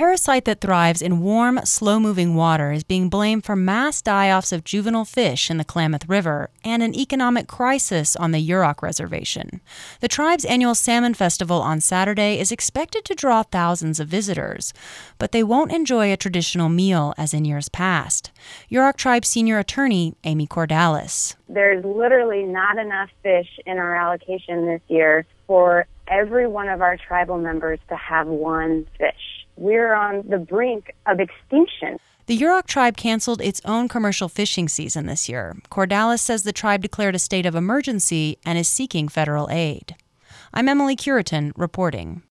parasite that thrives in warm, slow-moving water is being blamed for mass die-offs of juvenile fish in the Klamath River and an economic crisis on the Yurok Reservation. The tribe's annual salmon festival on Saturday is expected to draw thousands of visitors, but they won't enjoy a traditional meal as in years past. Yurok Tribe Senior Attorney Amy Cordalis. There's literally not enough fish in our allocation this year for every one of our tribal members to have one fish. We're on the brink of extinction. The Yurok tribe canceled its own commercial fishing season this year. Cordalis says the tribe declared a state of emergency and is seeking federal aid. I'm Emily Curitan reporting.